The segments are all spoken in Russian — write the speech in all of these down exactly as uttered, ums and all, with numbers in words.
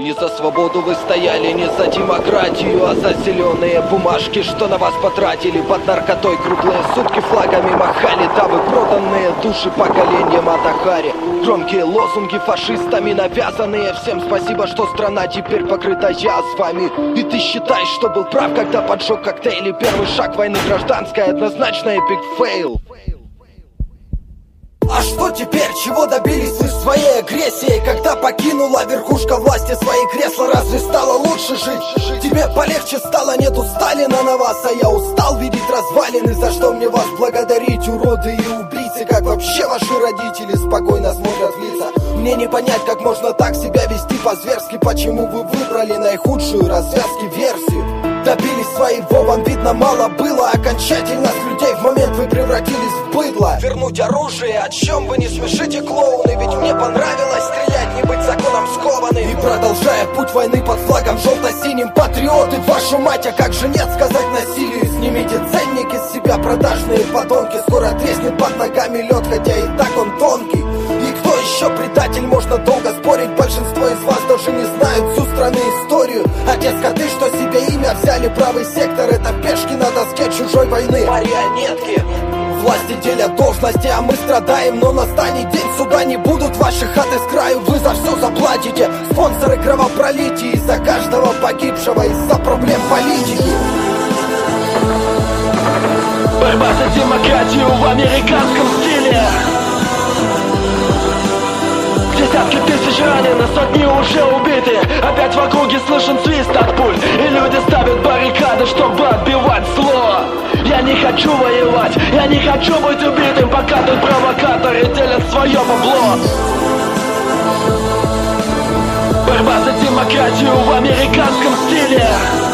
Не за свободу вы стояли, не за демократию, а за зеленые бумажки, что на вас потратили. Под наркотой круглые сутки флагами махали. Да вы проданные души поколением Атахари. Громкие лозунги фашистами навязанные. Всем спасибо, что страна теперь покрыта язвами. И ты считаешь, что был прав, когда поджег коктейли. Первый шаг войны гражданской, однозначно эпик фейл. А что теперь? Чего добились вы своей агрессией? Когда покинула верхушка власти свои кресла, разве стало лучше жить? Тебе полегче стало, нету Сталина на вас, а я устал видеть развалины. За что мне вас благодарить, уроды и убийцы? Как вообще ваши родители спокойно смотрят в лица? Мне не понять, как можно так себя вести по-зверски. Почему вы выбрали наихудшую развязки версию? Добились своего, вам видно мало было. Окончательно с людей в момент вы превратились в быдло. Вернуть оружие, о чем вы не смешите, клоуны? Ведь мне понравилось стрелять, не быть законом скованы. И продолжая путь войны под флагом желто-синим, патриоты, вашу мать, а как же нет сказать насилию? Снимите ценник из себя, продажные подонки. Скоро треснет под ногами лед, хотя и так он тонкий. И кто еще предатель, можно долго спорить. Большинство из вас даже не знают всю страны историю. А те скоты, что себе имя взяли, правый сектор, это пешки на доске чужой войны. Марионетки. Власти делят должности, а мы страдаем. Но настанет день суда, не будут ваши хаты с краю. Вы за все заплатите. Спонсоры кровопролития, из-за каждого погибшего, из-за проблем политики. Борьба за демократию в американском стиле. Десятки тысяч ранены, сотни уже убиты. Опять в округе слышен свист от пуль. И люди ставят баррикады, чтобы отбивать зло. Я не хочу воевать, я не хочу быть убитым, пока тут провокаторы делят свое бабло. Борьба за демократию в американском стиле.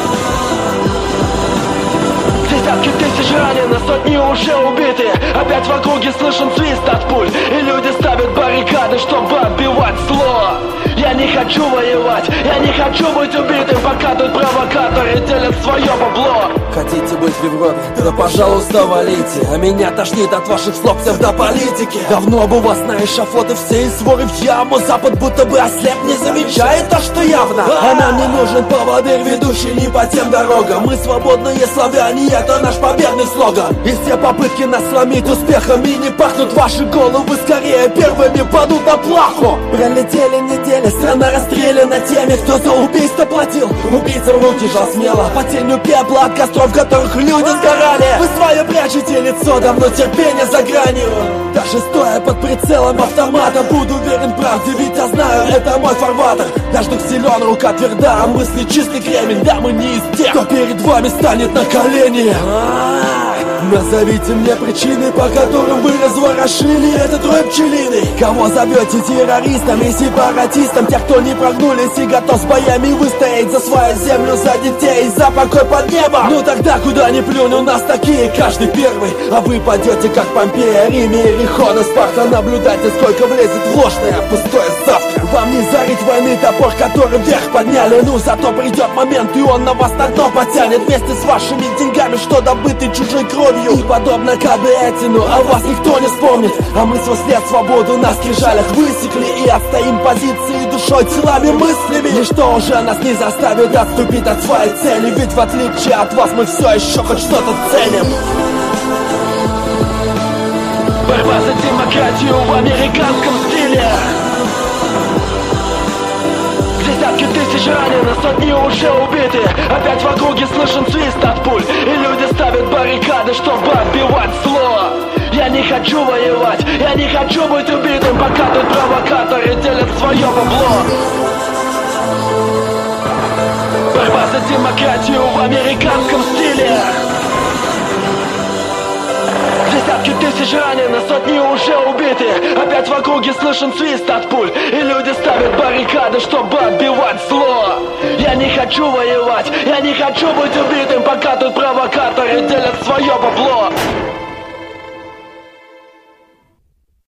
Десятки тысяч ранены, сотни уже убиты. Опять в округе слышен свист от пуль. И люди ставят баррикады, чтобы отбивать зло. Я не хочу воевать, я не хочу быть убитым, пока тут провокаторы делят свое бабло. Хотите быть в Европе? Да пожалуйста валите. А меня тошнит от ваших слов псевдополитики. Давно бы вас на эшафоты все и своры в яму. Запад будто бы ослеп, не замечает то, что явно. А нам не нужен поводырь, ведущий не по тем дорогам. Мы свободные славяне, это наш победный слоган. И все попытки нас сломить успехами не пахнут. Ваши головы скорее первыми падут на плаху. Пролетели недели, страна расстреляна теми, кто за убийство платил. Убийцам руки жал смело, по тенью пепла от костров, в которых люди сгорали. Вы свое прячете лицо, давно терпение за гранью. Даже стоя под прицелом автомата, буду верен правде, ведь я знаю, это мой фарватер. Наш дух силен, рука тверда, а мысли чистый кремень. Да, мы не из тех, кто перед вами станет на колени. Назовите мне причины, по которым вы разворошили этот рой пчелиный. Кого зовете террористом и сепаратистом? Тех, кто не прогнулись и готов с боями выстоять за свою землю, за детей, за покой под небом. Ну тогда куда ни плюнь, у нас такие каждый первый. А вы пойдете как Помпея, Риме, Иерихон и Спарта. Наблюдайте, сколько влезет в ложное пустое завтра. Вам не зарить войны топор, который вверх подняли. Ну зато придет момент, и он на вас на дно потянет. Вместе с вашими деньгами, что добыты чужой кровью. И подобно Кабетину, а вас никто не вспомнит. А мы свой след свободу на скрижалях высекли. И отстоим позиции душой, телами, мыслями. Ничто уже нас не заставит отступить от своей цели. Ведь в отличие от вас мы все еще хоть что-то ценим. Борьба за демократию в американском стиле. Десятки тысяч ранены, сотни уже убиты. Опять в округе слышен свист от пуль. И люди ставят баррикады, чтобы отбивать зло. Я не хочу воевать, я не хочу быть убитым, пока тут провокаторы делят свое бабло. Борьба за демократию в американском стиле. Десятки тысяч ранены, сотни уже убиты. Опять в округе слышен свист от пуль. И люди ставят баррикады, чтобы отбивать зло. Я не хочу воевать, я не хочу быть убитым, пока тут провокаторы делят свое бабло.